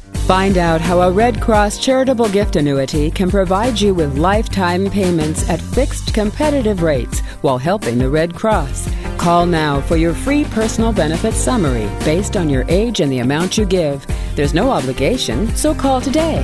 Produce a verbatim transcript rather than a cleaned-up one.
Find out how a Red Cross charitable gift annuity can provide you with lifetime payments at fixed competitive rates while helping the Red Cross. Call now for your free personal benefits summary based on your age and the amount you give. There's no obligation, so call today.